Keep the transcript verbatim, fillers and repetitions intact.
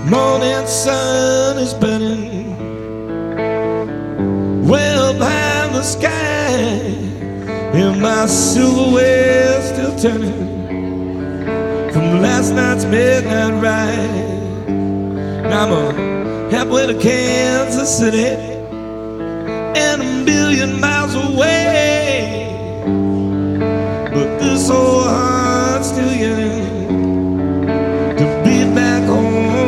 Morning sun is burning well behind the sky, and my silhouette still turning from last night's midnight ride. Now I'm a halfway to Kansas City and a million miles